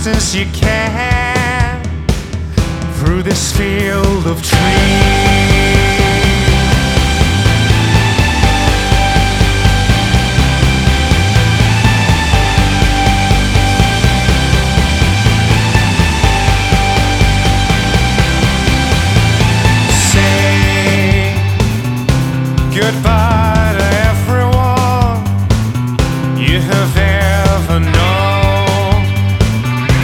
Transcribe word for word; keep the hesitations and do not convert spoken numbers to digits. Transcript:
as you can through this field of trees. Say goodbye.